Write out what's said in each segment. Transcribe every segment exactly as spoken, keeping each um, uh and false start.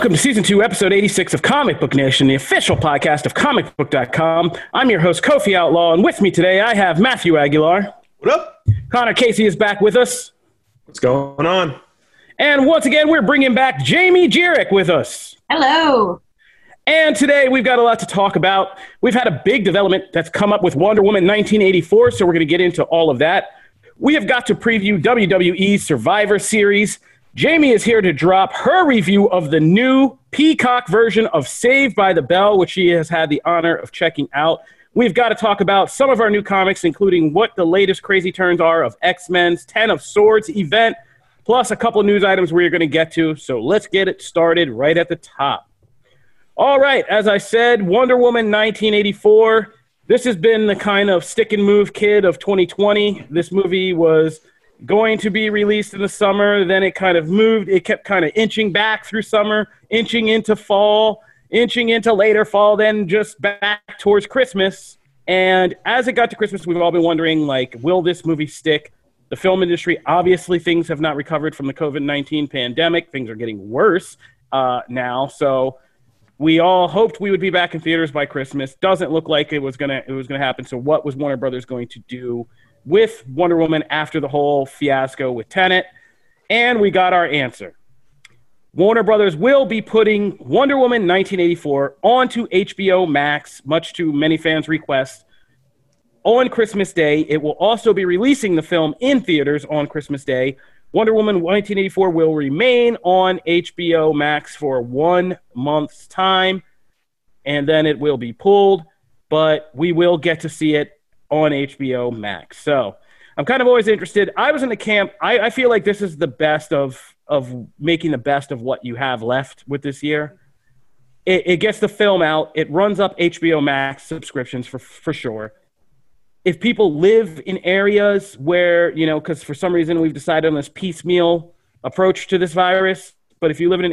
Welcome to Season two, Episode eighty-six of Comic Book Nation, the official podcast of comic book dot com. I'm your host, Kofi Outlaw, and with me today I have Matthew Aguilar. What up? Connor Casey is back with us. What's going on? And once again, we're bringing back Jamie Jirik with us. Hello. And today we've got a lot to talk about. We've had a big development that's come up with Wonder Woman nineteen eighty-four, so we're going to get into all of that. We have got to preview W W E's Survivor Series. Jamie is here to drop her review of the new Peacock version of Saved by the Bell, which she has had the honor of checking out. We've got to talk about some of our new comics, including what the latest crazy turns are of X-Men's Ten of Swords event, plus a couple of news items we're going to get to. So let's get it started right at the top. All right, as I said, Wonder Woman nineteen eighty-four. This has been the kind of stick and move kid of twenty twenty. This movie was going to be released in the summer, then it kind of moved. It kept kind of inching back through summer, inching into fall, inching into later fall, then just back towards Christmas. And as it got to Christmas, we've all been wondering, like, will this movie stick? The film industry, obviously, things have not recovered from the COVID nineteen pandemic. Things are getting worse uh, now. So we all hoped we would be back in theaters by Christmas. Doesn't look like it was gonna it was gonna happen. So what was Warner Brothers going to do with Wonder Woman after the whole fiasco with Tenet? And we got our answer. Warner Brothers will be putting Wonder Woman nineteen eighty-four onto H B O Max, much to many fans' request, on Christmas Day. It will also be releasing the film in theaters on Christmas Day. Wonder Woman nineteen eighty-four will remain on H B O Max for one month's time, and then it will be pulled, but we will get to see it on H B O Max. So I'm kind of always interested. I was in the camp. I, I feel like this is the best of of making the best of what you have left with this year. It, it gets the film out. It runs up H B O Max subscriptions for for sure. If people live in areas where, you know, because for some reason we've decided on this piecemeal approach to this virus, but if you live in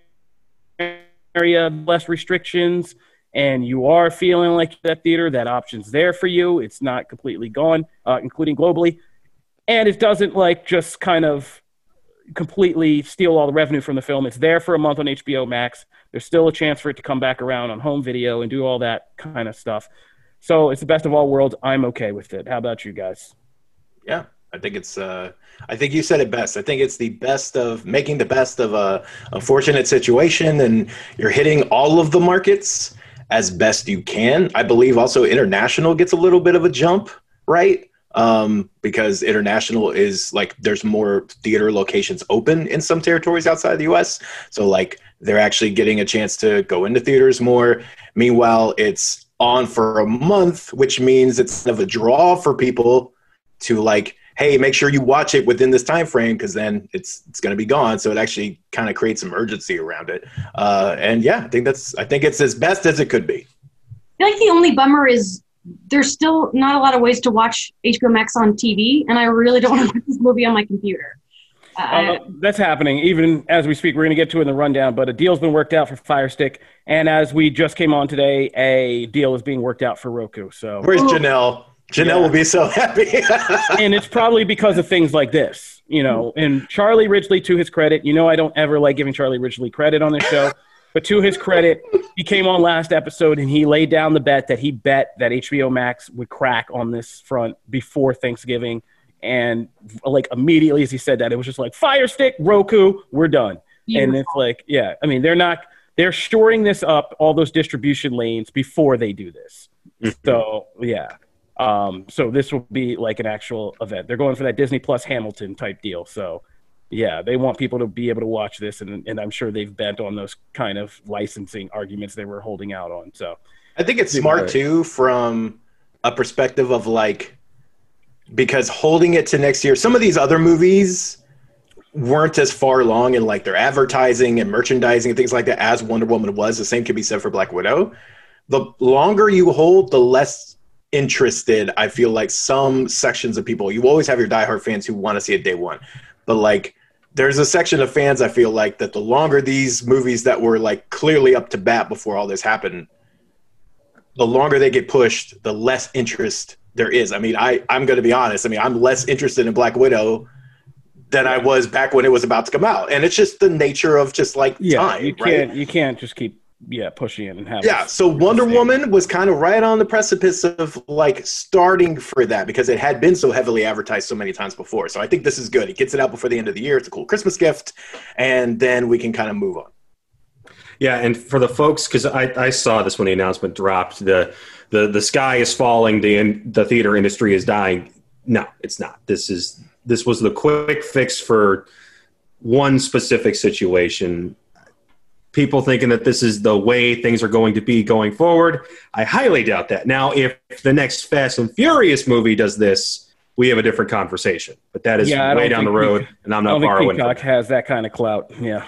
an area, less restrictions, and you are feeling like that theater, that option's there for you. It's not completely gone, uh, including globally. And it doesn't like just kind of completely steal all the revenue from the film. It's there for a month on H B O Max. There's still a chance for it to come back around on home video and do all that kind of stuff. So it's the best of all worlds. I'm okay with it. How about you guys? Yeah, I think it's, uh, I think you said it best. I think it's the best of making the best of a unfortunate situation, and you're hitting all of the markets as best you can. I believe also international gets a little bit of a jump, right? Um, because international is like, there's more theater locations open in some territories outside the U S. So like they're actually getting a chance to go into theaters more. Meanwhile, it's on for a month, which means it's kind of a draw for people to like, hey, make sure you watch it within this time frame, because then it's it's going to be gone. So it actually kind of creates some urgency around it. Uh, and yeah, I think that's I think it's as best as it could be. I feel like the only bummer is there's still not a lot of ways to watch H B O Max on T V, and I really don't want to watch this movie on my computer. Uh, uh, that's happening. Even as we speak, we're going to get to it in the rundown, but a deal's been worked out for Fire Stick, and as we just came on today, a deal is being worked out for Roku. So where's Janelle? Janelle yeah. will be so happy. And it's probably because of things like this, you know, and Charlie Ridgely, to his credit, you know, I don't ever like giving Charlie Ridgely credit on this show, but to his credit, he came on last episode and he laid down the bet that he bet that H B O Max would crack on this front before Thanksgiving. And like immediately as he said that, it was just like Fire Stick, Roku, we're done. Beautiful. And it's like, yeah, I mean, they're not, they're shoring this up, all those distribution lanes before they do this. Mm-hmm. So yeah. Um, so this will be like an actual event. They're going for that Disney Plus Hamilton type deal. So yeah, they want people to be able to watch this, and, and I'm sure they've bent on those kind of licensing arguments they were holding out on. So I think it's smart too, from a perspective of like, because holding it to next year, some of these other movies weren't as far along in like their advertising and merchandising and things like that as Wonder Woman was. The same could be said for Black Widow. The longer you hold, the less interested I feel like some sections of people. You always have your diehard fans who want to see it day one, but like there's a section of fans I feel like that the longer these movies that were like clearly up to bat before all this happened, the longer they get pushed, the less interest there is. I mean, I I'm going to be honest. I mean, I'm less interested in Black Widow than I was back when it was about to come out. And it's just the nature of just like yeah, time, you can't, right? You can't just keep, yeah, pushing it and having. Yeah, so Wonder Woman was kind of right on the precipice of like starting for that because it had been so heavily advertised so many times before. So I think this is good. It gets it out before the end of the year. It's a cool Christmas gift. And then we can kind of move on. Yeah, and for the folks, because I, I saw this when the announcement dropped, the the the sky is falling, the in, the theater industry is dying. No, it's not. This is this was the quick fix for one specific situation. People thinking that this is the way things are going to be going forward. I highly doubt that. Now, if the next Fast and Furious movie does this, we have a different conversation. But that is yeah, way down the road, Peacock, and I'm not I don't borrowing. think Peacock has that kind of clout. Yeah.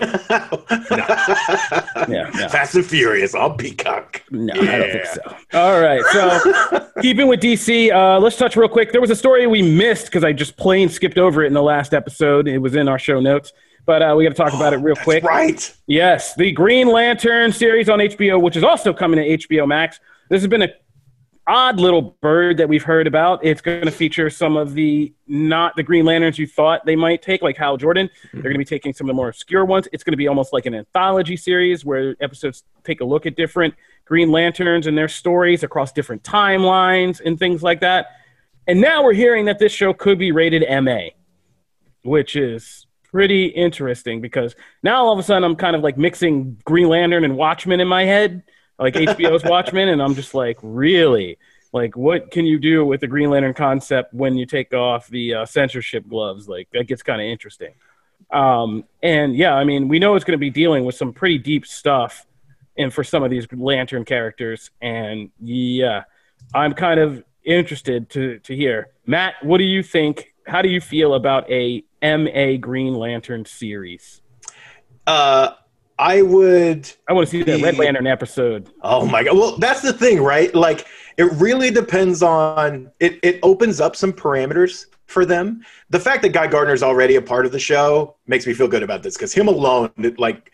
no. yeah, no. Fast and Furious on Peacock. No, yeah. I don't think so. All right, so keeping with D C, uh, let's touch real quick. There was a story we missed because I just plain skipped over it in the last episode. It was in our show notes, but uh, we got to talk about it real That's quick. Right. Yes, the Green Lantern series on H B O, which is also coming to H B O Max. This has been a odd little bird that we've heard about. It's going to feature some of the not the Green Lanterns you thought they might take, like Hal Jordan. Mm-hmm. They're going to be taking some of the more obscure ones. It's going to be almost like an anthology series where episodes take a look at different Green Lanterns and their stories across different timelines and things like that. And now we're hearing that this show could be rated M A, which is pretty interesting because now all of a sudden I'm kind of like mixing Green Lantern and Watchmen in my head. Like H B O's Watchmen, and I'm just like, really? Like, what can you do with the Green Lantern concept when you take off the uh, censorship gloves? Like, that gets kind of interesting. Um, and, yeah, I mean, we know it's going to be dealing with some pretty deep stuff and for some of these Lantern characters. And, yeah, I'm kind of interested to, to hear. Matt, what do you think? How do you feel about a M A Green Lantern series? Uh I would. I want to see that Red Lantern episode. Oh my God! Well, that's the thing, right? Like, it really depends on it. It opens up some parameters for them. The fact that Guy Gardner's already a part of the show makes me feel good about this because him alone, it, like,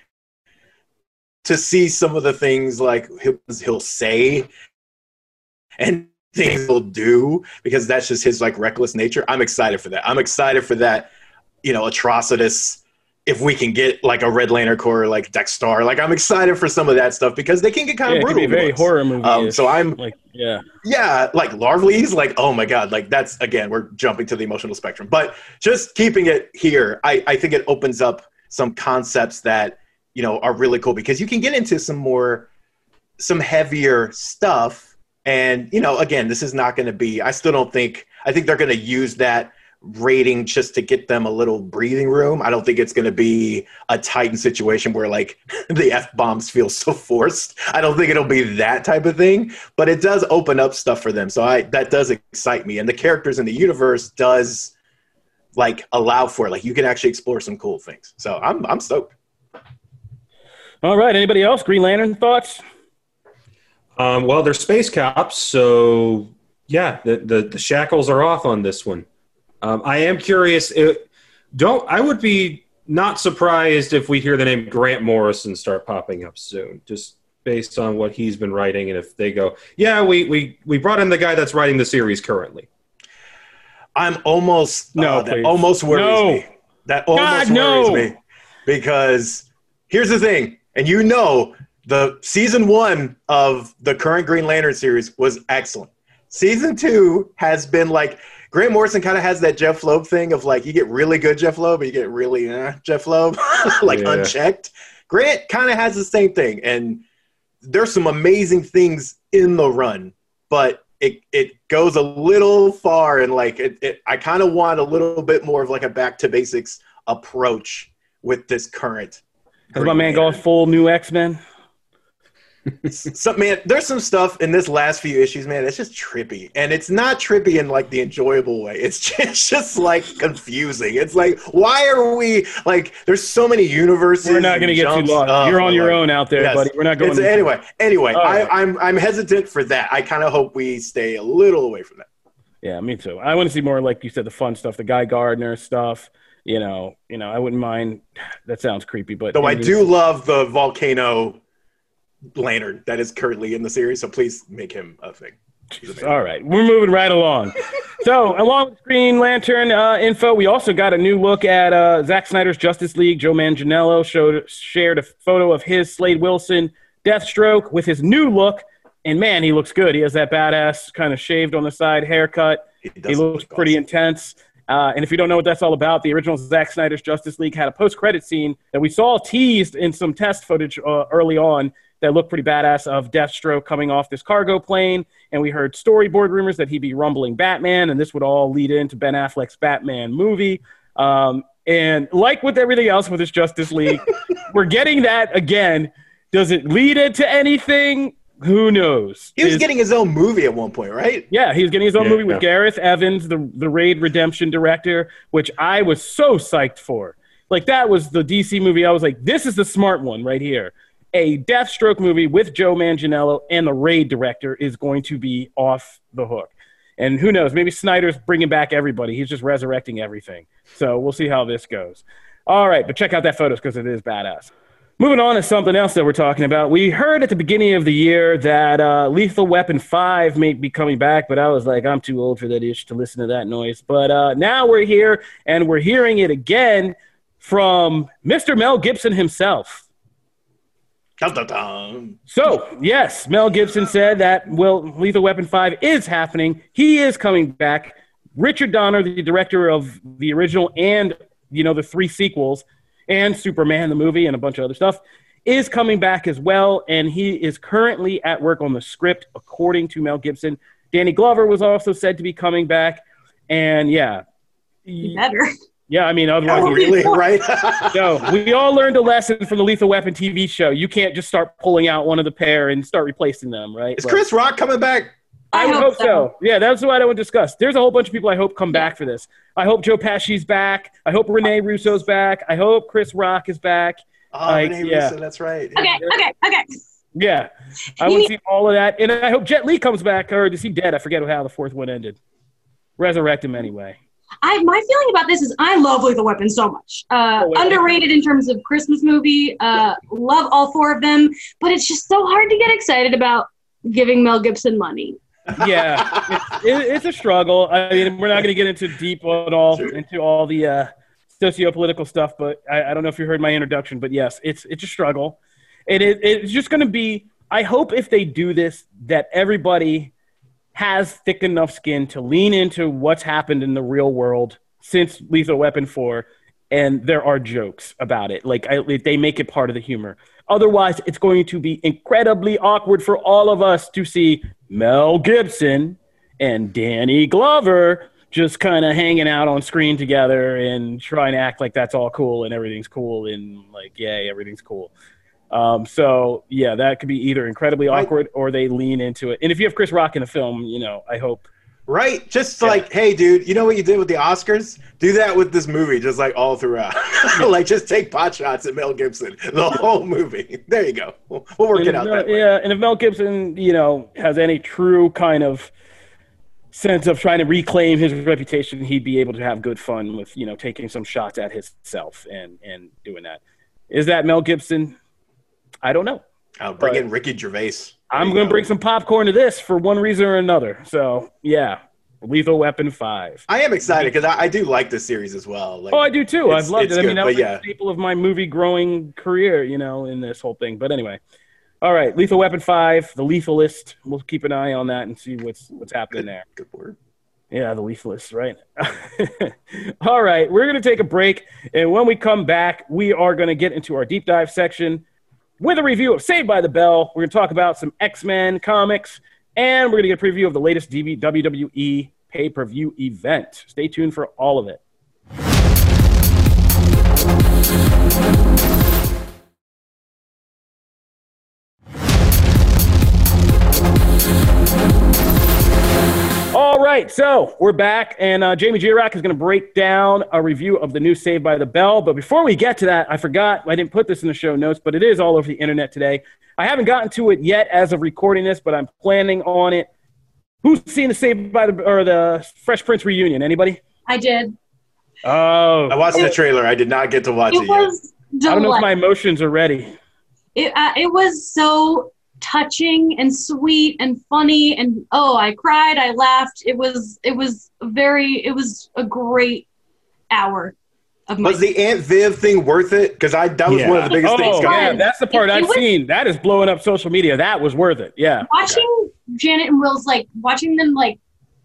to see some of the things like he'll, he'll say and things he'll do because that's just his like reckless nature. I'm excited for that. I'm excited for that. You know, atrocitus. If we can get like a Red Lantern Corps, like Dexter, like I'm excited for some of that stuff because they can get kind yeah, of brutal. It can be very horror movie. Um, so I'm like, yeah, yeah, like Larvleys, like oh my God, like that's again we're jumping to the emotional spectrum. But just keeping it here, I, I think it opens up some concepts that you know are really cool because you can get into some more, some heavier stuff. And you know, again, this is not going to be. I still don't think. I think they're going to use that rating just to get them a little breathing room. I don't think it's going to be a Titan situation where like the F-bombs feel so forced. I don't think it'll be that type of thing, but it does open up stuff for them. So I that does excite me. And the characters in the universe does like allow for it. Like you can actually explore some cool things. So I'm I'm stoked. All right. Anybody else? Green Lantern thoughts? Um, well, they're space cops, so yeah, the, the, the shackles are off on this one. Um, I am curious. It, don't I would be not surprised if we hear the name Grant Morrison start popping up soon, just based on what he's been writing. And if they go, yeah, we we, we brought in the guy that's writing the series currently. I'm almost no, uh, that almost worries no. me. That almost God, worries no. me because here's the thing, and you know, the season one of the current Green Lantern series was excellent. Season two has been like. Grant Morrison kind of has that Jeff Loeb thing of like you get really good Jeff Loeb, but you get really uh, Jeff Loeb, like yeah. unchecked. Grant kind of has the same thing, and there's some amazing things in the run, but it it goes a little far, and like it, it I kind of want a little bit more of like a back to basics approach with this current. Has my man gone full new X-Men? So, man, there's some stuff in this last few issues, man. It's just trippy, and it's not trippy in like the enjoyable way. It's just, it's just like confusing. It's like, why are we like? There's so many universes. We're not going to get too lost. Uh, You're on your like, own out there, yes. buddy. We're not going. It's, anyway, anyway, I, right. I'm I'm hesitant for that. I kind of hope we stay a little away from that. Yeah, me too. I want to see more, like you said, the fun stuff, the Guy Gardner stuff. You know, you know, I wouldn't mind. That sounds creepy, but though I do love the volcano Lantern that is currently in the series, so please make him a thing. All right, we're moving right along. So, along with Green Lantern uh, info, we also got a new look at uh, Zack Snyder's Justice League. Joe Manganiello showed shared a photo of his Slade Wilson Deathstroke with his new look, and man, he looks good. He has that badass kind of shaved on the side haircut. He, he looks look pretty awesome. intense. Uh, and if you don't know what that's all about, the original Zack Snyder's Justice League had a post-credit scene that we saw teased in some test footage uh, early on that looked pretty badass of Deathstroke coming off this cargo plane. And we heard storyboard rumors that he'd be rumbling Batman, and this would all lead into Ben Affleck's Batman movie. Um, and like with everything else with this Justice League, we're getting that again. Does it lead into anything? Who knows? He was Is, getting his own movie at one point, right? Yeah, he was getting his own yeah, movie with yeah. Gareth Evans, the, the Raid Redemption director, which I was so psyched for. Like, that was the D C movie. I was like, this is the smart one right here. A Deathstroke movie with Joe Manganiello and the Raid director is going to be off the hook. And who knows? Maybe Snyder's bringing back everybody. He's just resurrecting everything. So we'll see how this goes. All right, but check out that photos because it is badass. Moving on to something else that we're talking about. We heard at the beginning of the year that uh, Lethal Weapon five may be coming back, but I was like, I'm too old for that ish to listen to that noise. But uh, now we're here, and we're hearing it again from Mister Mel Gibson himself. Dun, dun, dun. So, yes, Mel Gibson said that, well, Lethal Weapon five is happening. He is coming back. Richard Donner, the director of the original and, you know, the three sequels, and Superman, the movie, and a bunch of other stuff, is coming back as well, and he is currently at work on the script, according to Mel Gibson. Danny Glover was also said to be coming back, and yeah. You better. Yeah, I mean, otherwise... Oh, really? Right? No, we all learned a lesson from the Lethal Weapon T V show. You can't just start pulling out one of the pair and start replacing them, right? Is But Chris Rock coming back? I, I would hope hope so. so. Yeah, that's what I would discuss. There's a whole bunch of people I hope come back for this. I hope Joe Pesci's back. I hope Rene Russo's back. I hope Chris Rock is back. Oh, Like, Rene yeah. Russo, that's right. Okay, okay, okay. Yeah, I You want to need- see all of that. And I hope Jet Li comes back, or is he dead? I forget how the fourth one ended. Resurrect him anyway. I my feeling about this is I love Lethal Weapon so much. Uh, Oh, wait. underrated in terms of Christmas movie. Uh, love all four of them, but it's just so hard to get excited about giving Mel Gibson money. Yeah, it's, it, it's a struggle. I mean, we're not going to get into deep on all Sure. into all the uh, socio-political stuff, but I, I don't know if you heard my introduction, but yes, it's it's a struggle. It is it's just going to be. I hope if they do this, that everybody has thick enough skin to lean into what's happened in the real world since Lethal Weapon four, and there are jokes about it. Like I, they make it part of the humor. Otherwise, it's going to be incredibly awkward for all of us to see Mel Gibson and Danny Glover just kind of hanging out on screen together and trying to act like that's all cool and everything's cool and like, yay, everything's cool. Um, so, yeah, that could be either incredibly Right. awkward or they lean into it. And if you have Chris Rock in the film, you know, I hope. Right? Just Yeah. like, hey, dude, you know what you did with the Oscars? Do that with this movie, just like all throughout. Like, just take pot shots at Mel Gibson the whole movie. There you go. We'll, we'll work And it if out Mel- that way. Yeah, and if Mel Gibson, you know, has any true kind of sense of trying to reclaim his reputation, he'd be able to have good fun with, you know, taking some shots at himself and, and doing that. Is that Mel Gibson? I don't know. I'll bring But- in Ricky Gervais. There I'm you going to go. bring some popcorn to this for one reason or another. So, yeah, Lethal Weapon five. I am excited because I, I do like this series as well. Like, Oh, I do too. It's- I've loved it's it. I mean, good, that but was yeah. a staple of my movie growing career, you know, in this whole thing. But anyway, all right, Lethal Weapon five, the Lethalist. We'll keep an eye on that and see what's what's happening good, there. good word. Yeah, the Lethalist, right? All right, we're going to take a break, and when we come back, we are going to get into our deep dive section with a review of Saved by the Bell. We're going to talk about some X-Men comics, and we're going to get a preview of the latest D V W W E pay-per-view event. Stay tuned for all of it. All right, so we're back, and uh, Jamie Girock is going to break down a review of the new Saved by the Bell. But before we get to that, I forgot, I didn't put this in the show notes, but it is all over the internet today. I haven't gotten to it yet as of recording this, but I'm planning on it. Who's seen the Saved by the or the Fresh Prince reunion? Anybody? I did. Oh, I watched the trailer. I did not get to watch It it yet. was I don't know if my delightful. emotions are ready. It, uh, it was so touching and sweet and funny, and oh, I cried, I laughed. It was it was very it was a great hour of my Was the Aunt Viv thing worth it? Because I that was Yeah. one of the biggest Oh, things. yeah, that's the part It- it I've was- seen. That is blowing up social media. That was worth it. Yeah. watching Janet and Will's like watching them like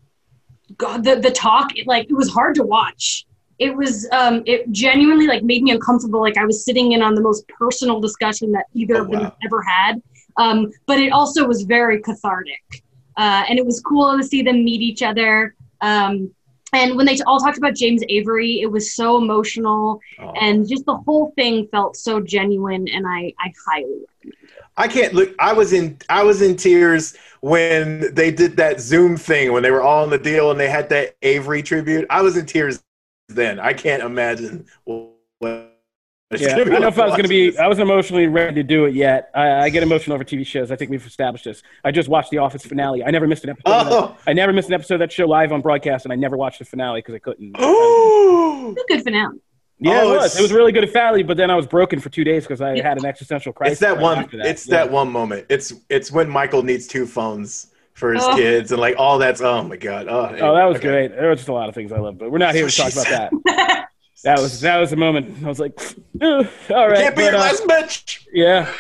God, the the talk it, like it was hard to watch. It was um it genuinely like made me uncomfortable, like I was sitting in on the most personal discussion that either Oh, of them wow. have ever had, um but it also was very cathartic, uh and it was cool to see them meet each other, um and when they all talked about James Avery, it was so emotional, Oh. and just the whole thing felt so genuine, and I I highly I can't look. I was in. I was in tears when they did that Zoom thing when they were all on the deal and they had that Avery tribute. I was in tears then. I can't imagine what. it's Yeah, I gonna be don't know like if I was going to watching be. this. I wasn't emotionally ready to do it yet. I, I get emotional over T V shows. I think we've established this. I just watched The Office finale. I never missed an episode. of that. Oh. I never missed an episode of that show live on broadcast, and I never watched the finale because I couldn't. Oh, it's a good finale. Yeah, Oh, it was. it's- It was really good finale, but then I was broken for two days because I had an existential crisis. it's that right one. after that. It's Yeah. that one moment. It's it's when Michael needs two phones for his Oh. kids and like all that's. Oh my god. Oh, Oh, that was okay. great. There was just a lot of things I loved, but we're not here to So talk she about said- that. That was that was the moment. I was like, "Ugh, all right. Can't be but, your uh, last bitch. Yeah.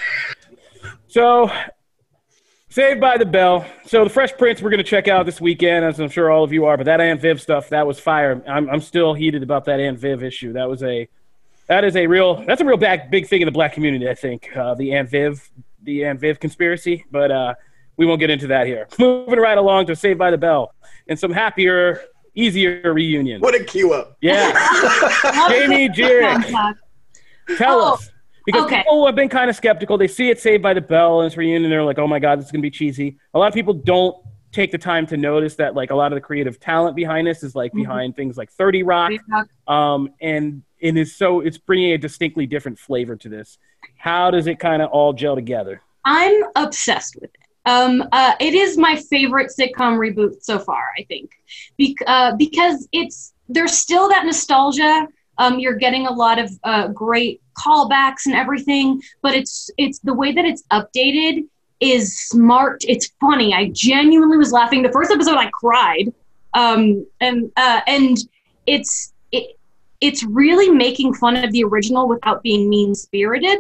So, Saved by the Bell. So, The Fresh Prince we're going to check out this weekend, as I'm sure all of you are. But that Aunt Viv stuff, that was fire. I'm I'm still heated about that Aunt Viv issue. That was a that is a real that's a real big big thing in the black community. I think uh, the Aunt Viv the Aunt Viv conspiracy. But uh, we won't get into that here. Moving right along to Saved by the Bell and some happier, easier reunions. What a cue up. Yeah. Jamie Jirik. Tell Oh, us. Because okay. people have been kind of skeptical. They see it Saved by the Bell and it's reunion, and they're like, oh my God, this is going to be cheesy. A lot of people don't take the time to notice that like a lot of the creative talent behind this is like Mhm. behind things like thirty Rock. Um, and it is so, it's bringing a distinctly different flavor to this. How does it kind of all gel together? I'm obsessed with it. Um, uh, it is my favorite sitcom reboot so far, I think, Be- uh, because it's there's still that nostalgia. Um, you're getting a lot of uh, great callbacks and everything, but it's it's the way that it's updated is smart. It's funny. I genuinely was laughing. The first episode, I cried, um, and uh, and it's it it's really making fun of the original without being mean spirited.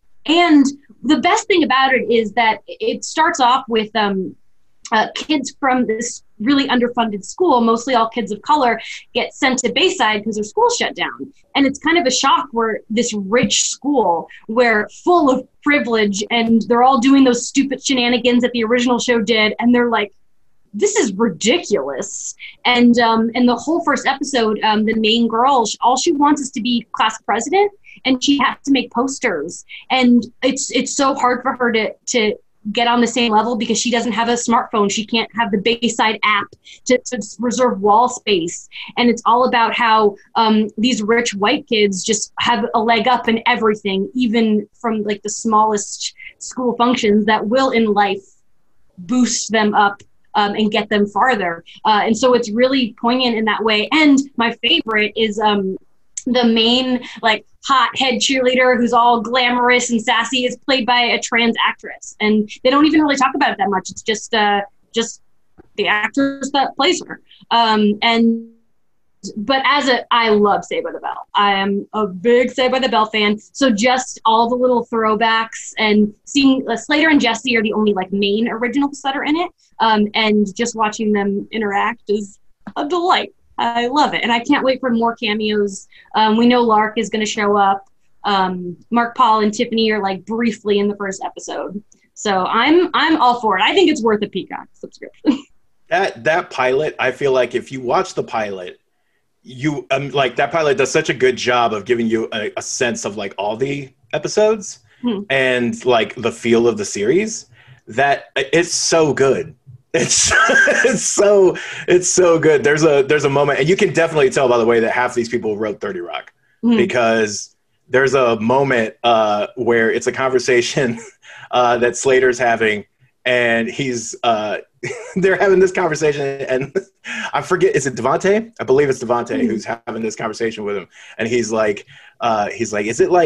And the best thing about it is that it starts off with um, uh, kids from this really underfunded school, mostly all kids of color, get sent to Bayside because their school's shut down. And it's kind of a shock where this rich school, where full of privilege, and they're all doing those stupid shenanigans that the original show did, and they're like, this is ridiculous. And um, and the whole first episode, um, the main girl, all she wants is to be class president, and she has to make posters. And it's it's so hard for her to to get on the same level because she doesn't have a smartphone. She can't have the Bayside app to, to reserve wall space. And it's all about how um, these rich white kids just have a leg up in everything, even from like the smallest school functions that will in life boost them up um, and get them farther. Uh, and so it's really poignant in that way. And my favorite is um, the main like hot head cheerleader who's all glamorous and sassy is played by a trans actress, and they don't even really talk about it that much. It's just uh just the actress that plays her. Um and but as a I love Saved by the Bell. I am a big Saved by the Bell fan. So just all the little throwbacks and seeing uh, Slater and Jesse are the only like main originals that are in it. Um and just watching them interact is a delight. I love it. And I can't wait for more cameos. Um, we know Lark is going to show up. Um, Mark Paul and Tiffany are like briefly in the first episode. So I'm I'm all for it. I think it's worth a Peacock subscription. That that pilot, I feel like if you watch the pilot, you um, like that pilot does such a good job of giving you a, a sense of like all the episodes Hmm. and like the feel of the series that it's so good. It's it's so it's so good. There's a there's a moment, and you can definitely tell by the way that half these people wrote thirty Rock Mhm. because there's a moment uh, where it's a conversation uh, that Slater's having, and he's uh, they're having this conversation, and I forget, is it Devontae? I believe it's Devontae Mhm. who's having this conversation with him, and he's like, uh, he's like, is it like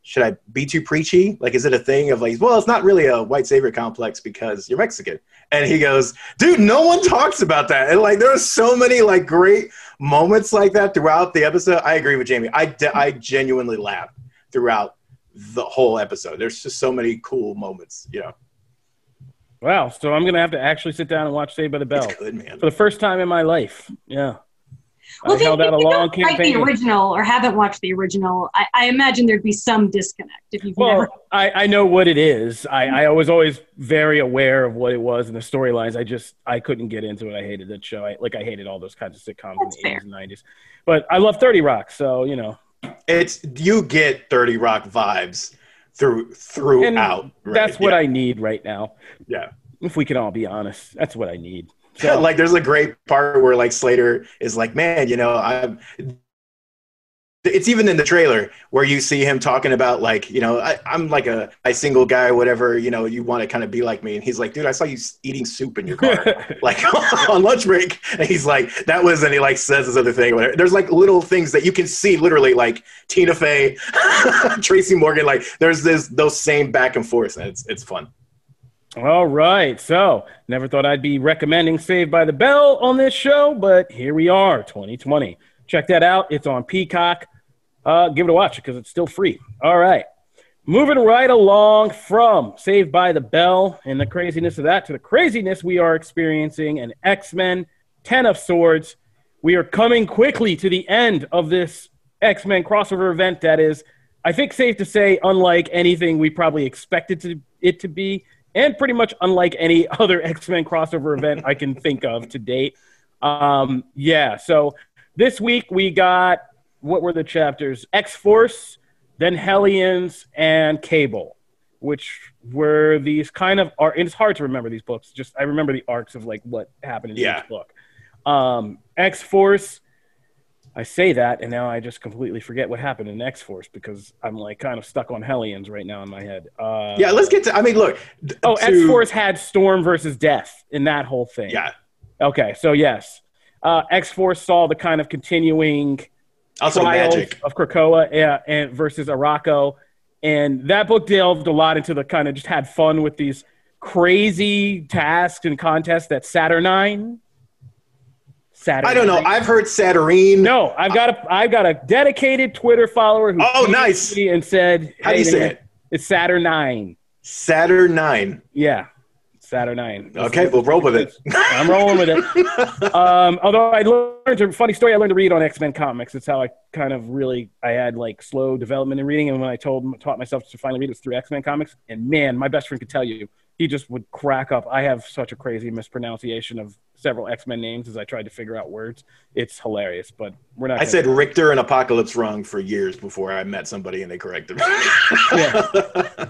should I be too preachy? Like, is it a thing of like, well, it's not really a white savior complex because you're Mexican. And he goes, dude, no one talks about that. And like, there are so many like great moments like that throughout the episode. I agree with Jamie. I, I genuinely laughed throughout the whole episode. There's just so many cool moments, you know. Wow. So I'm going to have to actually sit down and watch Saved by the Bell. It's good, man. For the first time in my life. Yeah. Well, I if you, held out if a you long don't like the campaign. original or haven't watched the original, I, I imagine there'd be some disconnect if you've Well, never. I, I know what it is. I, I was always very aware of what it was and the storylines. I just I couldn't get into it. I hated that show. I, like I hated all those kinds of sitcoms That's in the fair. eighties and nineties. But I love thirty Rock, so you know. It's you get thirty Rock vibes through And throughout. right? that's what yeah. I need right now. Yeah. If we can all be honest, that's what I need. So, Like there's a great part where like Slater is like, man, you know, I'm. It's even in the trailer where you see him talking about like, you know, I, I'm like a, a single guy or whatever, you know, you want to kind of be like me. And he's like, dude, I saw you eating soup in your car, like on lunch break. And he's like, that was, and he like says this other thing. Or whatever. There's like little things that you can see literally like Tina Fey, Tracy Morgan, like there's this, those same back and forth. And it's, it's fun. all right. So never thought I'd be recommending Saved by the Bell on this show, but here we are, twenty twenty. Check that out. It's on Peacock. Uh, give it a watch because it's still free. All right. Moving right along from Saved by the Bell and the craziness of that to the craziness we are experiencing in X-Men Ten of Swords. We are coming quickly to the end of this X-Men crossover event that is, I think, safe to say, unlike anything we probably expected to, it to be, and pretty much unlike any other X-Men crossover event I can think of to date. Um, yeah, so this week we got, what were the chapters? X-Force, then Hellions, and Cable, which were these kind of art. It's hard to remember these books. Just I remember the arcs of like what happened in Yeah. each book. Um, X-Force. I say that, and now I just completely forget what happened in X-Force because I'm like kind of stuck on Hellions right now in my head. Uh, Yeah. Let's get to, I mean, look. d- Oh, to- X-Force had Storm versus Death in that whole thing. Yeah. Okay, so yes. Uh, X-Force saw the kind of continuing Also trials magic. of Krakoa, yeah, and versus Arakko. And that book delved a lot into the kind of just had fun with these crazy tasks and contests that Saturnine. Saturnine. I don't know. I've heard Saturnine. No, I've got a I've got a dedicated Twitter follower who Oh, tweeted nice. me and said, How do you "Hey, say man, it? It's Saturnine." Saturnine. Yeah. Saturnine. Okay, we'll roll with it. I'm rolling with it. Um, although I learned a funny story I learned to read on X-Men comics. It's how I kind of really I had like slow development in reading, and when I told taught myself to finally read it was through X-Men comics. And man, my best friend could tell you, he just would crack up. I have such a crazy mispronunciation of several X-Men names as I tried to figure out words. It's hilarious, but we're not. I gonna- said Richter and Apocalypse wrong for years before I met somebody and they corrected me. Yeah.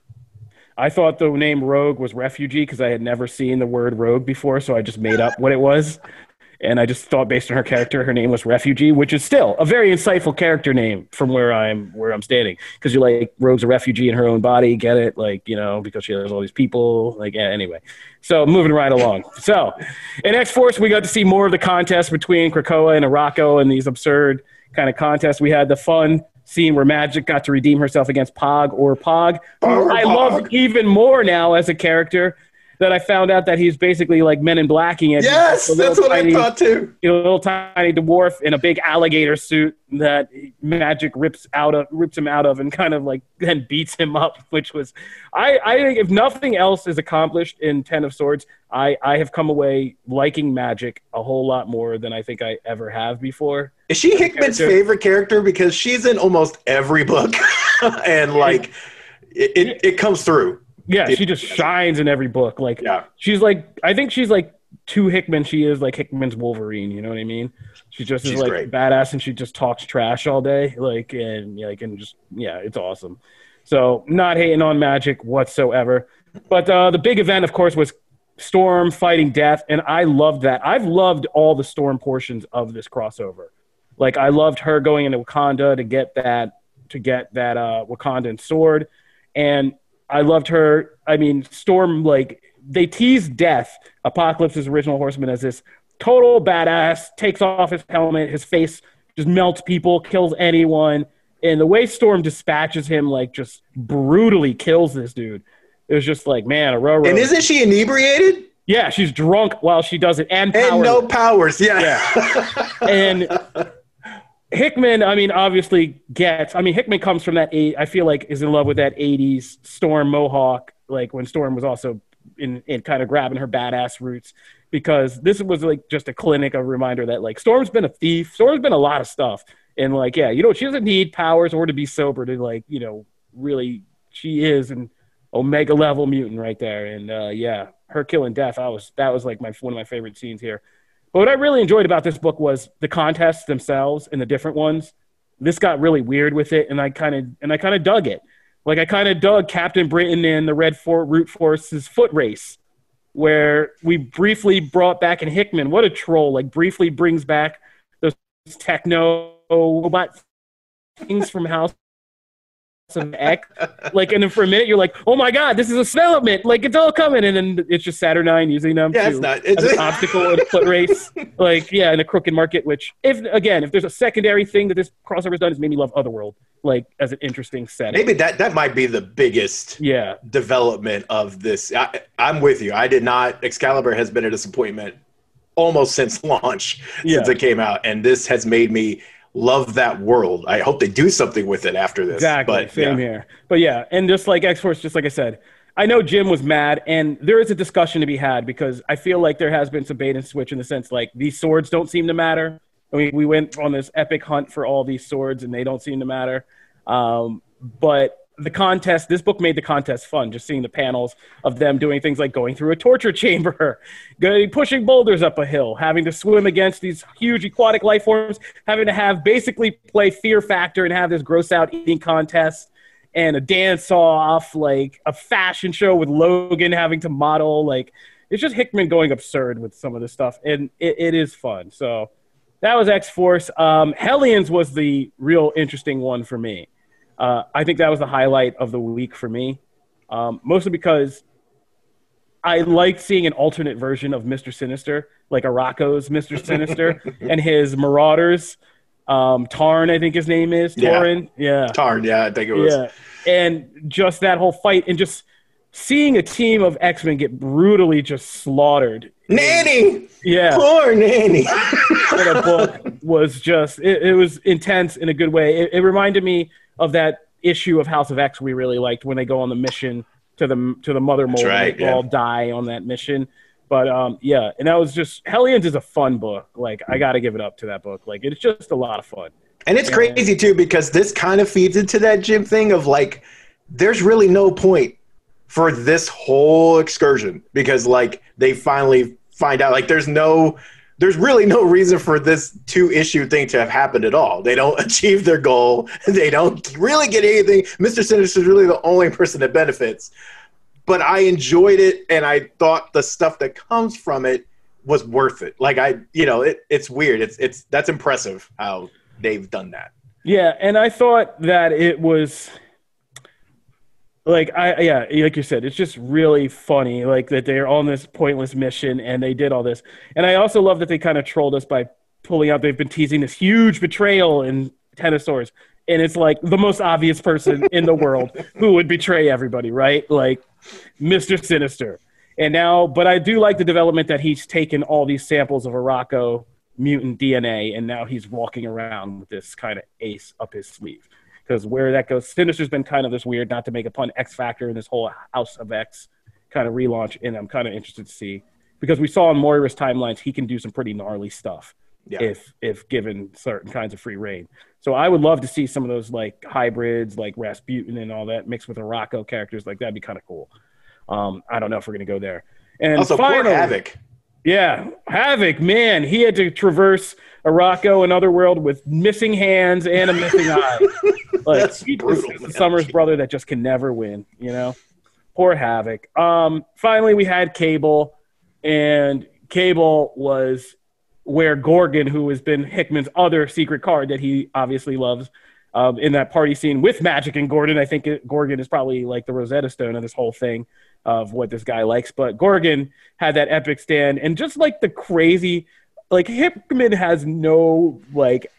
I thought the name Rogue was refugee because I had never seen the word Rogue before, so I just made up what it was. And I just thought, based on her character, her name was Refugee, which is still a very insightful character name from where I'm where I'm standing. Because you're like, Rogue's a refugee in her own body, get it? Like, you know, because she has all these people. Like, yeah, anyway. So moving right along. So in X-Force, we got to see more of the contest between Krakoa and Arakko and these absurd kind of contests. We had the fun scene where Magic got to redeem herself against Pog or Pog, who Or I Pog. love even more now as a character. That I found out that he's basically like Men in Blacking it. Yes, He's a little that's what tiny- I thought too. a little tiny dwarf in a big alligator suit that Magic rips out of, rips him out of, and kind of like then beats him up. Which was, I, I think if nothing else is accomplished in Ten of Swords, I, I have come away liking Magic a whole lot more than I think I ever have before. Is she Hickman's character. favorite character? Because she's in almost every book, and like it, it, it comes through. Yeah, she just shines in every book. Like Yeah. she's like, I think she's like to Hickman. She is like Hickman's Wolverine. You know what I mean? She just is She's like great. badass, and she just talks trash all day. Like and like and just yeah, it's awesome. So not hating on Magic whatsoever. But uh, the big event, of course, was Storm fighting Death, and I loved that. I've loved all the Storm portions of this crossover. Like I loved her going into Wakanda to get that to get that uh, Wakandan sword, and I loved her. I mean, Storm, like, they teased Death, Apocalypse's original horseman, as this total badass, takes off his helmet, his face just melts people, kills anyone, And the way Storm dispatches him, like, just brutally kills this dude. It was just like, man, Aurora. And isn't she inebriated? Yeah, she's drunk while she does it, and powerless. And no powers, yeah. yeah. And Hickman, I mean, obviously gets. I mean, Hickman comes from that. I feel like is in love with that eighties Storm Mohawk, like when Storm was also in, in kind of grabbing her badass roots. Because this was like just a clinic, a reminder that like Storm's been a thief. Storm's been a lot of stuff, and like yeah, you know, she doesn't need powers or to be sober to like you know really. She is an Omega level mutant right there, and uh, yeah. Her killing Death, I was that was like my one of my favorite scenes here. But what I really enjoyed about this book was the contests themselves and the different ones. This got really weird with it, and I kind of and I kind of dug it. Like I kind of dug Captain Britain and the Red Fort Root Force's foot race, where we briefly brought back in Hickman. What a troll! Like briefly brings back those techno robot things from House of X, like, and then for a minute you're like, oh my god, this is a development, like it's all coming, and then it's just Saturnine using them yeah, to, it's not, it's as an obstacle in a foot race, like yeah, in a crooked market. Which, if again, if there's a secondary thing that this crossover's done, is made me love Otherworld, like as an interesting setting. Maybe that that might be the biggest yeah development of this. I, I'm with you. I did not. Excalibur has been a disappointment almost since launch, yeah. since it came out, and this has made me love that world. I hope they do something with it after this. Exactly. But, Same yeah. here. But yeah, and just like X-Force, just like I said, I know Jim was mad, and there is a discussion to be had because I feel like there has been some bait and switch in the sense like these swords don't seem to matter. I mean, we went on this epic hunt for all these swords, and they don't seem to matter. Um, but the contest, this book made the contest fun, just seeing the panels of them doing things like going through a torture chamber, going, pushing boulders up a hill, having to swim against these huge aquatic life forms, having to have basically play Fear Factor and have this gross out eating contest and a dance off, like a fashion show with Logan having to model. Like, it's just Hickman going absurd with some of this stuff, and it, it is fun. So that was X-Force. Um, Hellions was the real interesting one for me. Uh, I think that was the highlight of the week for me, um, mostly because I liked seeing an alternate version of Mister Sinister, like Arako's Mister Sinister and his Marauders. Um, Tarn, I think his name is. Torrin. Yeah. yeah. Tarn, yeah, I think it was. Yeah. And just that whole fight and just seeing a team of X-Men get brutally just slaughtered. Nanny! Yeah. Poor Nanny. In a book was just, it, it was intense in a good way. It, it reminded me of that issue of House of X we really liked when they go on the mission to the to the Mother Mold. Right, they yeah. all die on that mission. But um, yeah, and that was just, Hellions is a fun book. Like, I got to give it up to that book. Like, it's just a lot of fun. And it's crazy, too, because this kind of feeds into that Jim thing of, like, there's really no point for this whole excursion because, like, they finally find out, like, there's no... There's really no reason for this two-issue thing to have happened at all. They don't achieve their goal. They don't really get anything. Mister Sinister is really the only person that benefits. But I enjoyed it, and I thought the stuff that comes from it was worth it. Like, I, you know, it, it's weird. It's it's that's impressive how they've done that. Yeah, and I thought that it was... Like, I yeah, like you said, it's just really funny, like, that they're on this pointless mission and they did all this. And I also love that they kind of trolled us by pulling out, they've been teasing this huge betrayal in Tennosaurus. And it's like the most obvious person in the world who would betray everybody, right? Like, Mister Sinister. And now, but I do like the development that he's taken all these samples of Arakko mutant D N A and now he's walking around with this kind of ace up his sleeve. Because where that goes, Sinister's been kind of this weird, not to make a pun, X Factor in this whole House of X kind of relaunch, and I'm kind of interested to see. Because we saw on Moira's timelines, he can do some pretty gnarly stuff yeah. if if given certain kinds of free reign. So I would love to see some of those like hybrids, like Rasputin and all that, mixed with Arakko characters. Like, that'd be kind of cool. Um, I don't know if we're going to go there. And also, finally, poor Havoc. Yeah, Havoc, man, he had to traverse Arakko and Otherworld with missing hands and a missing eye. Like, That's he, brutal. this is Summers' brother that just can never win, you know? Poor Havoc. Um, finally, we had Cable, and Cable was where Gorgon, who has been Hickman's other secret card that he obviously loves, um, in that party scene with Magic and Gordon. I think it, Gorgon is probably like the Rosetta Stone of this whole thing of what this guy likes. But Gorgon had that epic stand, and just like the crazy – like, Hickman has no, like,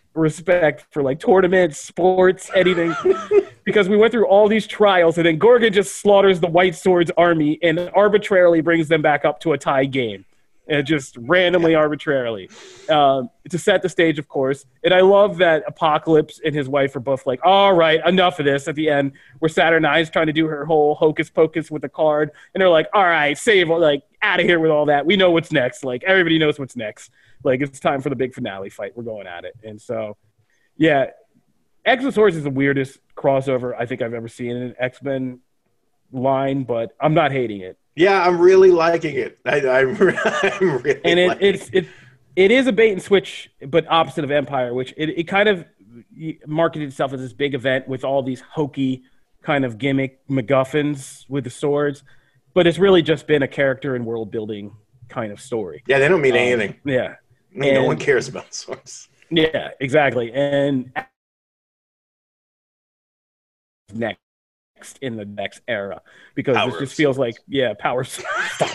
respect for like tournaments, sports, anything, because we went through all these trials, and then Gorgon just slaughters the White Swords army and arbitrarily brings them back up to a tie game. And just randomly, arbitrarily, um, to set the stage, of course. And I love that Apocalypse and his wife are both like, all right, enough of this at the end, where Saturnine trying to do her whole hocus pocus with the card. And they're like, all right, save, like, out of here with all that. We know what's next. Like, everybody knows what's next. Like, it's time for the big finale fight. We're going at it. And so, yeah, Exosaurus is the weirdest crossover I think I've ever seen in an X-Men line, but I'm not hating it. Yeah, I'm really liking it. I, I, I'm really and it, liking it's it it is a bait and switch, but opposite of Empire, which it, it kind of marketed itself as this big event with all these hokey kind of gimmick MacGuffins with the swords, but it's really just been a character and world building kind of story. Yeah, they don't mean um, anything. Yeah, I mean, and, no one cares about swords. Yeah, exactly. And next. in the next era, because Powers. This just feels like, yeah, Powers. Stop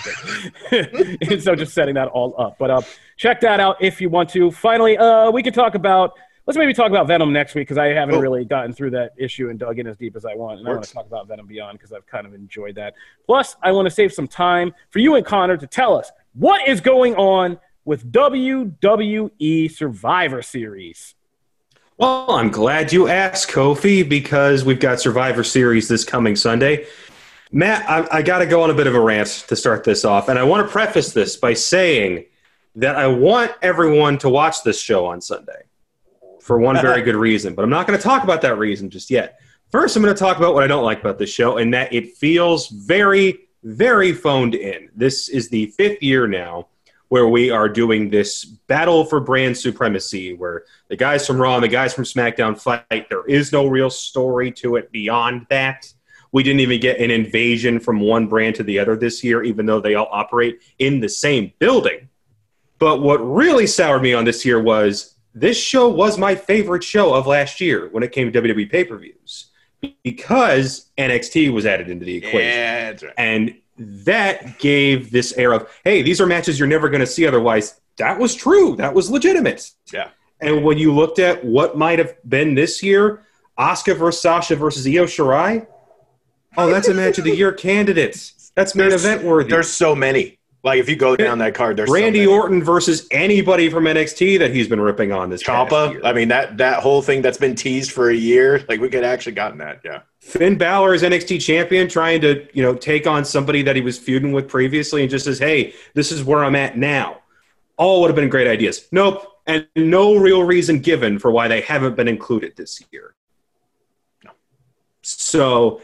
it. And so just setting that all up. But uh, check that out if you want to. Finally, uh, we can talk about, let's maybe talk about Venom next week, because I haven't oh. really gotten through that issue and dug in as deep as I want. And Works. I want to talk about Venom Beyond because I've kind of enjoyed that. Plus, I want to save some time for you and Connor to tell us what is going on with W W E Survivor Series. Well, I'm glad you asked, Kofi, because we've got Survivor Series this coming Sunday. Matt, I, I got to go on a bit of a rant to start this off, and I want to preface this by saying that I want everyone to watch this show on Sunday for one very good reason, but I'm not going to talk about that reason just yet. First, I'm going to talk about what I don't like about this show, and that it feels very, very phoned in. This is the fifth year now where we are doing this battle for brand supremacy, where the guys from Raw and the guys from SmackDown fight. There is no real story to it beyond that. We didn't even get an invasion from one brand to the other this year, even though they all operate in the same building. But what really soured me on this year was this show was my favorite show of last year when it came to W W E pay-per-views, because N X T was added into the equation. Yeah, that's right. And that gave this air of, hey, these are matches you're never going to see otherwise. That was true. That was legitimate. Yeah. And when you looked at what might have been this year, Asuka versus Sasha versus Io Shirai, oh, that's a match of the year candidate. That's main There's- event worthy. There's so many. Like, if you go down that card, there's Randy so many. Orton versus anybody from N X T that he's been ripping on this past Ciampa. year. I mean, that that whole thing that's been teased for a year, like, we could actually gotten that, yeah. Finn Balor is N X T champion, trying to, you know, take on somebody that he was feuding with previously and just says, hey, this is where I'm at now. All would have been great ideas. Nope. And no real reason given for why they haven't been included this year. No. So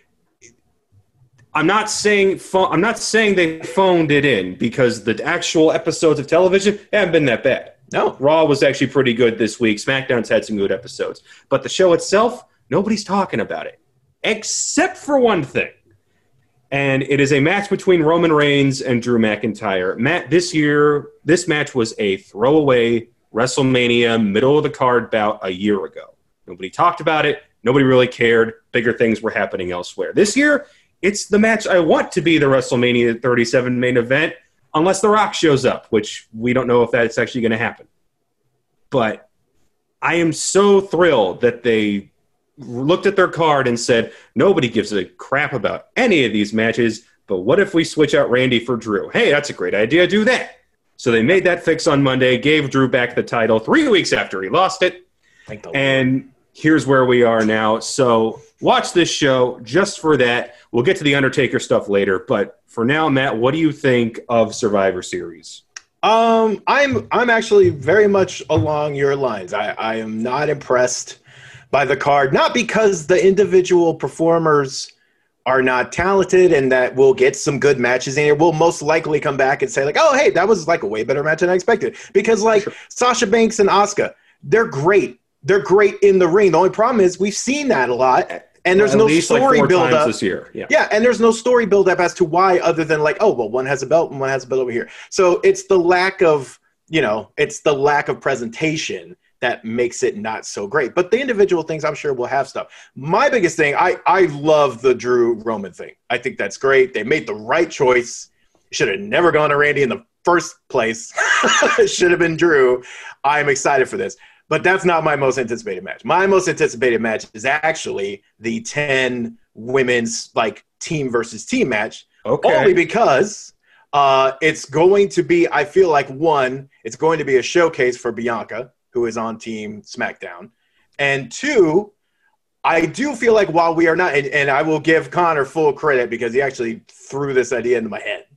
I'm not saying pho- I'm not saying they phoned it in, because the actual episodes of television haven't been that bad. No. Raw was actually pretty good this week. SmackDown's had some good episodes. But the show itself, nobody's talking about it, except for one thing. And it is a match between Roman Reigns and Drew McIntyre. Matt, this year, this match was a throwaway WrestleMania middle-of-the-card bout a year ago. Nobody talked about it. Nobody really cared. Bigger things were happening elsewhere. This year, it's the match I want to be the WrestleMania thirty-seven main event, unless The Rock shows up, which we don't know if that's actually going to happen. But I am so thrilled that they looked at their card and said, nobody gives a crap about any of these matches, but what if we switch out Randy for Drew? Hey, that's a great idea. Do that. So they made that fix on Monday, gave Drew back the title three weeks after he lost it. Thank the Lord. And here's where we are now. So watch this show just for that. We'll get to the Undertaker stuff later. But for now, Matt, what do you think of Survivor Series? Um, I'm I'm actually very much along your lines. I, I am not impressed by the card, not because the individual performers are not talented and that we'll get some good matches in here. We'll most likely come back and say, like, oh, hey, that was like a way better match than I expected. Because, like, sure. Sasha Banks and Asuka, they're great. They're great in the ring. The only problem is we've seen that a lot, and there's well, no story like build up this year. Yeah. yeah, and there's no story build up as to why, other than like, oh, well, one has a belt and one has a belt over here. So it's the lack of, you know, it's the lack of presentation that makes it not so great. But the individual things, I'm sure, will have stuff. My biggest thing, I I love the Drew Roman thing. I think that's great. They made the right choice. Should have never gone to Randy in the first place. It should have been Drew. I'm excited for this. But that's not my most anticipated match. My most anticipated match is actually the ten women's like team versus team match. Okay. Only because uh, it's going to be, I feel like, one, it's going to be a showcase for Bianca, who is on Team SmackDown. And two, I do feel like while we are not, and, and I will give Connor full credit because he actually threw this idea into my head.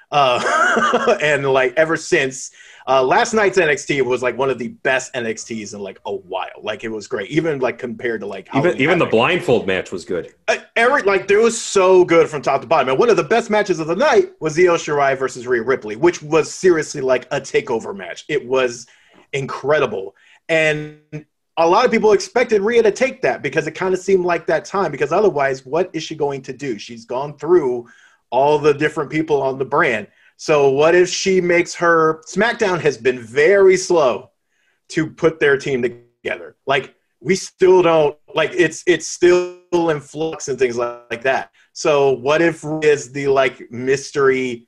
Uh, and like ever since uh, last night's N X T was like one of the best N X Ts in like a while. Like it was great, even like compared to like even even the blindfold match was good. Uh, every like it was so good from top to bottom. And one of the best matches of the night was Io Shirai versus Rhea Ripley, which was seriously like a takeover match. It was incredible, and a lot of people expected Rhea to take that because it kind of seemed like that time. Because otherwise, what is she going to do? She's gone through all the different people on the brand. So what if she makes her – SmackDown has been very slow to put their team together. Like, we still don't – like, it's it's still in flux and things like, like that. So what if Rhea is the, like, mystery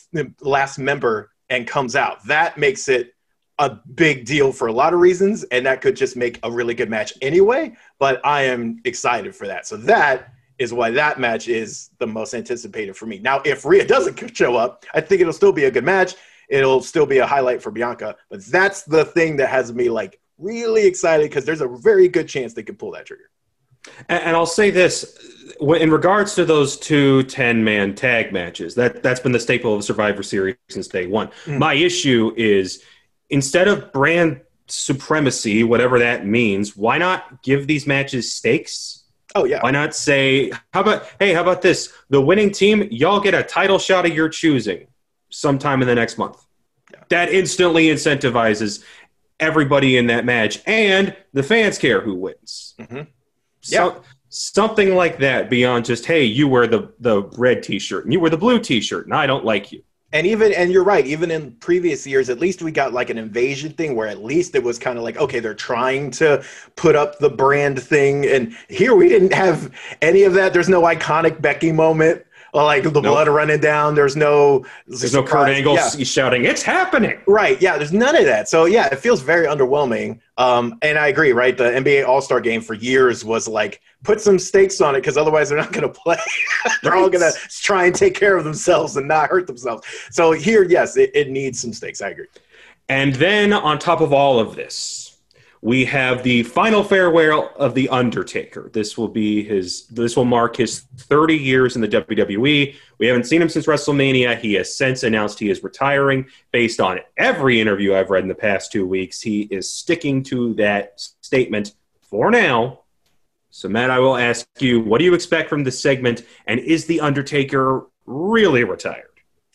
last member and comes out? That makes it a big deal for a lot of reasons, and that could just make a really good match anyway. But I am excited for that. So that – is why that match is the most anticipated for me. Now, if Rhea doesn't show up, I think it'll still be a good match. It'll still be a highlight for Bianca. But that's the thing that has me, like, really excited because there's a very good chance they could pull that trigger. And, and I'll say this. In regards to those two ten-man tag matches, that, that's been the staple of Survivor Series since day one. Mm. My issue is instead of brand supremacy, whatever that means, why not give these matches stakes? Oh, yeah. Why not say, how about, hey, how about this? The winning team, y'all get a title shot of your choosing sometime in the next month. Yeah. That instantly incentivizes everybody in that match, and the fans care who wins. Mm-hmm. So, yeah. Something like that beyond just, hey, you wear the, the red T-shirt, and you wear the blue T-shirt, and I don't like you. And even, and you're right, even in previous years, at least we got like an invasion thing where at least it was kind of like, okay, they're trying to put up the brand thing. And here we didn't have any of that. There's no iconic Becky moment, or like the nope. blood running down. There's no, there's no Kurt Angle yeah. shouting, it's happening. Right. Yeah. There's none of that. So yeah, it feels very underwhelming. Um, and I agree, right? The N B A All-Star game for years was like, put some stakes on it because otherwise they're not going to play. They're right. all going to try and take care of themselves and not hurt themselves. So here, yes, it, it needs some stakes. I agree. And then on top of all of this, we have the final farewell of The Undertaker. This will be his. This will mark his thirty years in the W W E. We haven't seen him since WrestleMania. He has since announced he is retiring. Based on every interview I've read in the past two weeks, he is sticking to that statement for now. So, Matt, I will ask you, what do you expect from this segment, and is The Undertaker really retired?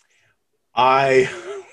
I,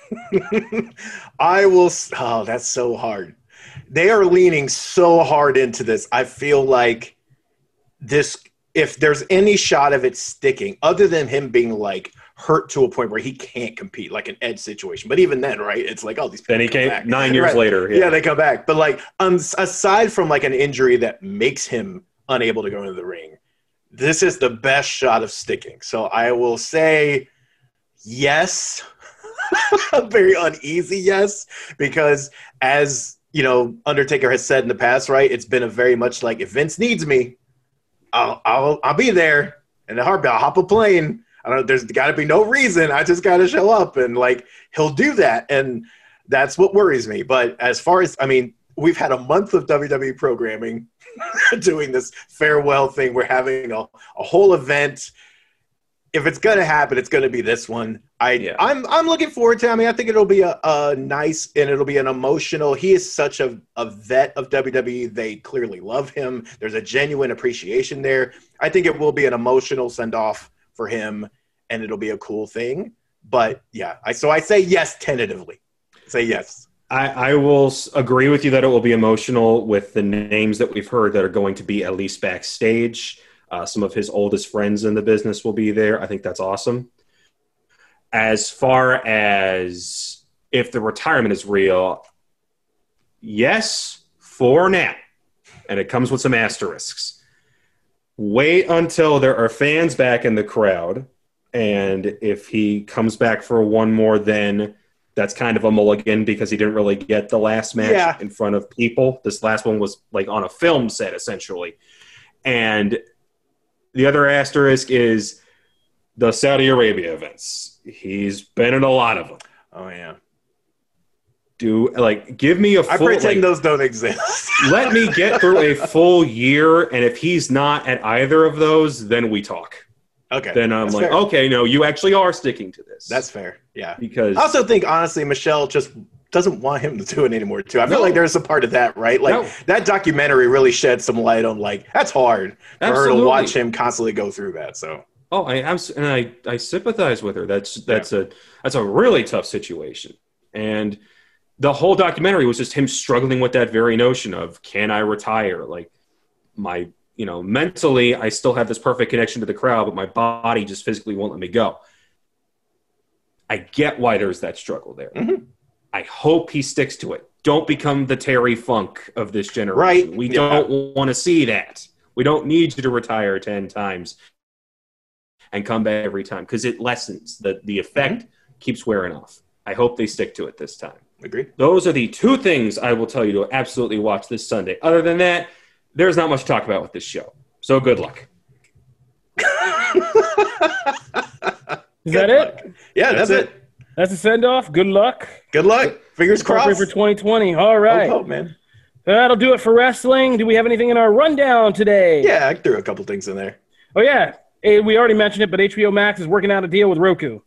I will. Oh, that's so hard. They are leaning so hard into this. I feel like this, if there's any shot of it sticking, other than him being like hurt to a point where he can't compete, like an Edge situation. But even then, right, it's like, oh, these people then he come came back. nine years right. later. Yeah. yeah, they come back. But like, um, aside from like an injury that makes him unable to go into the ring, this is the best shot of sticking. So I will say yes, a very uneasy yes, because as you know, Undertaker has said in the past, right? It's been a very much like, if Vince needs me, I'll I'll I'll be there in a heartbeat. I'll hop a plane. I don't. There's got to be no reason. I just got to show up, and like he'll do that, and that's what worries me. But as far as I mean, we've had a month of W W E programming doing this farewell thing. We're having a, a whole event. If it's gonna happen, it's gonna be this one. I yeah. I'm I'm looking forward to it. I mean, I think it'll be a, a nice and it'll be an emotional. He is such a, a vet of W W E. They clearly love him. There's a genuine appreciation there. I think it will be an emotional send off for him, and it'll be a cool thing. But yeah, I so I say yes tentatively. Say yes. I, I will agree with you that it will be emotional with the names that we've heard that are going to be at least backstage. Uh, some of his oldest friends in the business will be there. I think that's awesome. As far as if the retirement is real, yes, for now. And it comes with some asterisks. Wait until there are fans back in the crowd. And if he comes back for one more, then that's kind of a mulligan because he didn't really get the last match Yeah. in front of people. This last one was like on a film set, essentially. And the other asterisk is the Saudi Arabia events. He's been in a lot of them. Oh, yeah. Do like give me a full, I pretend like, those don't exist. let me get through a full year, and if he's not at either of those, then we talk. Okay. Then I'm That's like, fair. okay, no, you actually are sticking to this. That's fair. Yeah. because I also think, honestly, Michelle just doesn't want him to do it anymore, too. I feel No. like there's a part of that, right? Like, No. that documentary really shed some light on, like, that's hard for her Absolutely. to watch him constantly go through that. So, oh, I am, and I I sympathize with her. That's that's a that's a really tough situation, and the whole documentary was just him struggling with that very notion of, can I retire? Like, my, you know, mentally, I still have this perfect connection to the crowd, but my body just physically won't let me go. I get why there's that struggle there. Mhm. I hope he sticks to it. Don't become the Terry Funk of this generation. Right. We Yeah. don't want to see that. We don't need you to retire ten times and come back every time, because it lessens. The, the effect keeps wearing off. I hope they stick to it this time. agree. Those are the two things I will tell you to absolutely watch this Sunday. Other than that, there's not much to talk about with this show. So good luck. Is that it? Yeah, that's, That's it. That's a send off. Good luck. Good luck. Fingers Appropriate crossed. for twenty twenty. All right. Hope, hope, man. That'll do it for wrestling. Do we have anything in our rundown today? Yeah, I threw a couple things in there. Oh, yeah. Eh, we already mentioned it, but H B O Max is working out a deal with Roku.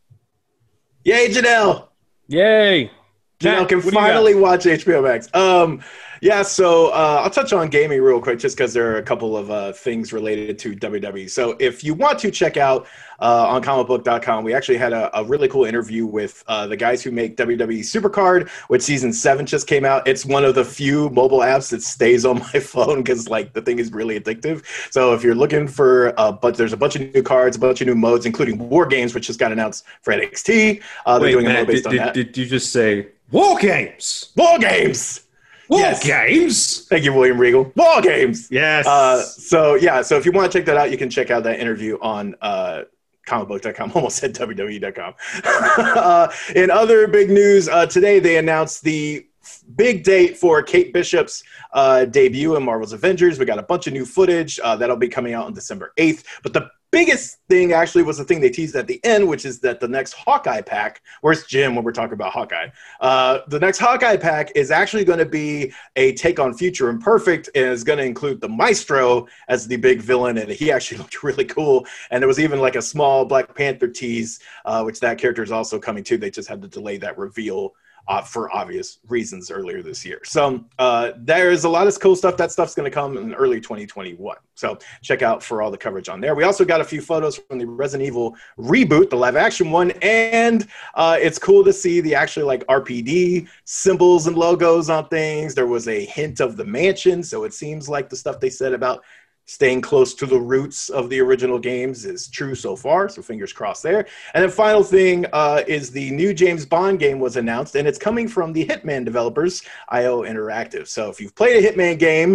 Yay, Janelle. Yay. Janelle Matt, can what do you got? finally watch H B O Max. Um, yeah, so uh, I'll touch on gaming real quick just because there are a couple of uh, things related to W W E. So if you want to check out uh, on comic book dot com, we actually had a, a really cool interview with uh, the guys who make W W E Supercard, which season seven just came out. It's one of the few mobile apps that stays on my phone because like the thing is really addictive. So if you're looking for, uh, but there's a bunch of new cards, a bunch of new modes, including War Games, which just got announced for N X T. Uh, they're Wait, doing a Matt, mode based did, on did, that. did you just say War Games? War Games. War Yes. Games? Thank you, William Regal. War Games. Yes. Uh, so yeah, so if you want to check that out, you can check out that interview on uh, comic book dot com. Almost said W W E dot com. uh, in other big news, uh, today they announced the big date for Kate Bishop's uh, debut in Marvel's Avengers. We got a bunch of new footage uh, that'll be coming out on December eighth. But the biggest thing actually was the thing they teased at the end, which is that the next Hawkeye pack, where's Jim when we're talking about Hawkeye? Uh, the next Hawkeye pack is actually going to be a take on Future Imperfect and is going to include the Maestro as the big villain, and he actually looked really cool. And there was even like a small Black Panther tease, uh, which that character is also coming to. They just had to delay that reveal Uh, for obvious reasons earlier this year. So uh, there's a lot of cool stuff. That stuff's going to come in early twenty twenty-one. So check out for all the coverage on there. We also got a few photos from the Resident Evil reboot, the live action one. And uh, it's cool to see the actually like R P D symbols and logos on things. There was a hint of the mansion. So it seems like the stuff they said about staying close to the roots of the original games is true so far, so fingers crossed there. And then final thing uh, is the new James Bond game was announced, and it's coming from the Hitman developers, I O Interactive. So if you've played a Hitman game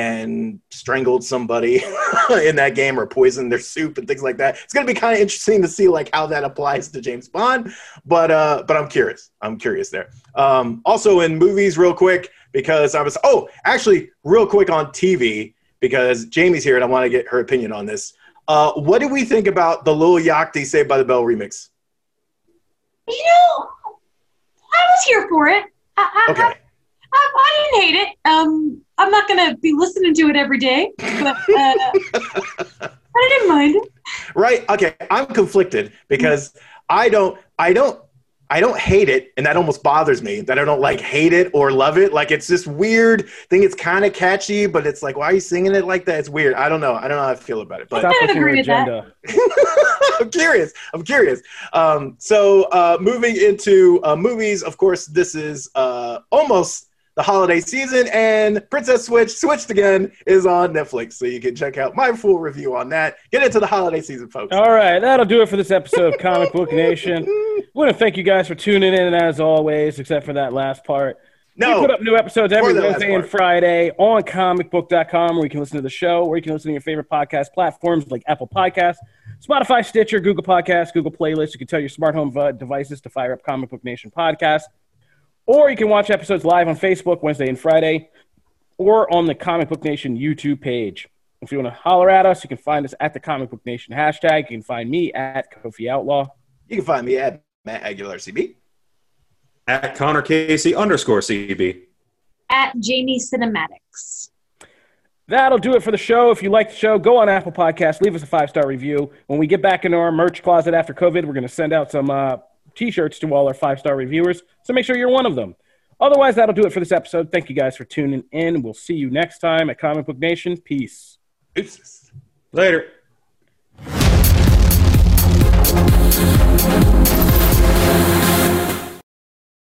and strangled somebody in that game or poisoned their soup and things like that, it's going to be kind of interesting to see like how that applies to James Bond, but uh, but I'm curious. I'm curious there. Um, also in movies real quick, because I was, oh, actually real quick on T V, because Jamie's here and I want to get her opinion on this. Uh, what do we think about the Lil Yachty Saved by the Bell remix? You know, I was here for it. I, I, Okay. I, I, I didn't hate it. Um, I'm not going to be listening to it every day, but uh, I didn't mind it. Right? Okay. I'm conflicted because I don't, I don't, I don't hate it, and that almost bothers me that I don't like hate it or love it. Like it's this weird thing. It's kind of catchy, but it's like, why are you singing it like that? It's weird. I don't know. I don't know how I feel about it. But Stop I pushing your agree with that. agenda. I'm curious. I'm curious. Um, so uh, moving into uh, movies, of course, this is uh, almost the holiday season, and Princess Switch, Switched Again, is on Netflix. So you can check out my full review on that. Get into the holiday season, folks. All right, that'll do it for this episode of Comic Book Nation. I want to thank you guys for tuning in, as always, except for that last part. No. We put up new episodes every For the last Wednesday and part. Friday on comic book dot com, where you can listen to the show, or you can listen to your favorite podcast platforms like Apple Podcasts, Spotify, Stitcher, Google Podcasts, Google Playlists. You can tell your smart home uh, devices to fire up Comic Book Nation podcast. Or you can watch episodes live on Facebook Wednesday and Friday, or on the Comic Book Nation YouTube page. If you want to holler at us, you can find us at the Comic Book Nation hashtag. You can find me at Kofi Outlaw. You can find me at Matt Aguilar C B. At Connor Casey underscore C B. At Jamie Cinematics. That'll do it for the show. If you like the show, go on Apple Podcasts, leave us a five-star review. When we get back into our merch closet after COVID, we're going to send out some uh, T-shirts to all our five-star reviewers, so make sure you're one of them. Otherwise, that'll do it for this episode. Thank you guys for tuning in. We'll see you next time at Comic Book Nation. Peace. Peace. Later.